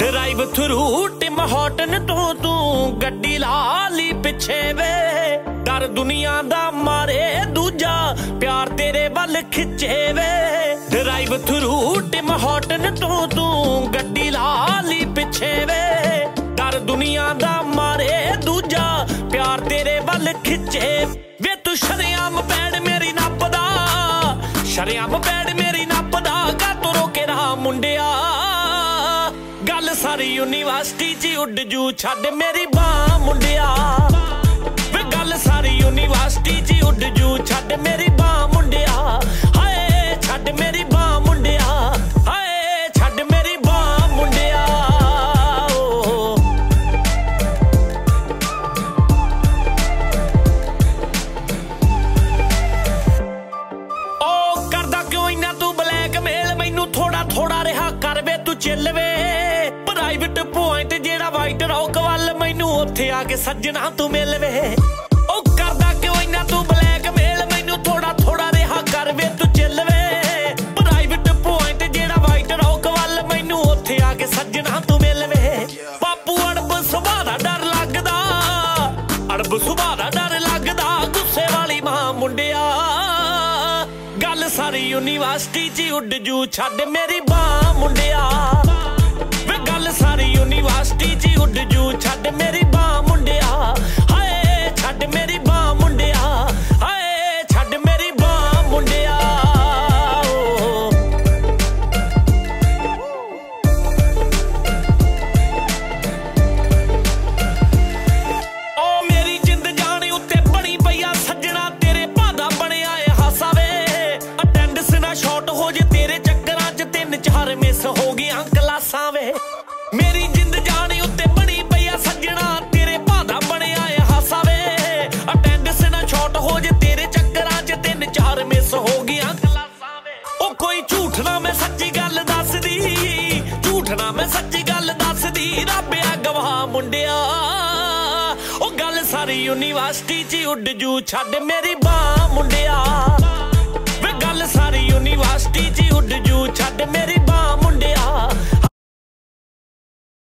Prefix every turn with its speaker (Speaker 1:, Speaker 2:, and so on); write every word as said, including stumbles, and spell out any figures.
Speaker 1: drive through Tim Hortons तो तू गड्डी ला ली पिछे वे डर दुनिया दा मारे दूजा प्यार तेरे वल खिचे वे ड्राइव थ्रू टिम हॉटन तो तू गड्डी ला ली पिछे वे डर दुनिया दा मारे दूजा प्यार तेरे वल खिचे वे तू शरेआम पैड़ मेरी नपदा शरेआम पैड़ मेरी नपदा गा तू रोके रहा मुंडिया गल सारी यूनिवर्सिटी च उड जू छड़ मेरी बां मुंडिया वे गल सारी यूनिवर्सिटी च उड जू छड़ मेरी बां मुंडिया हाय छड़ मेरी बां मुंडिया हाय छड़ मेरी बां मुंडिया ओ करदा क्यों इन्ना तू ब्लैक मेल मैनू थोड़ा थोड़ा रिहा कर वे तू चिल वे प्राइवेट पॉइंट जेड़ा वाइट रॉक वाल मैनू उत्थे आके सज्जना तू मिल वे ओ करदा क्यों इन्ना तू ब्लैक मेल मैनू थोड़ा थोड़ा रिहा कर वे तू चिल वे प्राइवेट पॉइंट जेड़ा वाइट रॉक वाल मैनू उत्थे आके सज्जना तू मिल वे पापू अड़ब सुभाऽ दा डर लगदा अड़ब सुभाऽ दा डर लगदा गुस्से वाली मां मुंडिया गल सारी यूनिवर्सिटी च उड जू छड़ मेरी बां मुंडिया गल सारी यूनिवर्सिटी च उड जू छड़ मेरी बां मुंडिया हाय छड़ मेरी बां मुंडिया हाय छड़ मेरी बां मुंडिया ओ मेरी जिंद जाने उत्ते बड़ी पईया सज्जना तेरे भादा बनिया ए हासा वे अटेंडेंस ना शॉर्ट हो जे तेरे चक्करां च तीन चार मिस हो गईयां क्लासां वे मेरी जिंद जाने उत्ते बड़ी पईया सज्जना तेरे भादा बनिया ए हासा वे अटेंडेंस ना शॉर्ट हो जे तेरे चक्करां च तीन चार मिस हो गईयां क्लासां वे ओ कोई झूठ ना मैं सच्ची गल दसदी झूठ ना मैं सच्ची गल दसदी रब आ गवाह मुंडिया ओ गल सारी यूनिवर्सिटी च उड जू छड़ मेरी बां मुंडिया वे गल सारी यूनिवर्सिटी च उड जू छड़ मेरी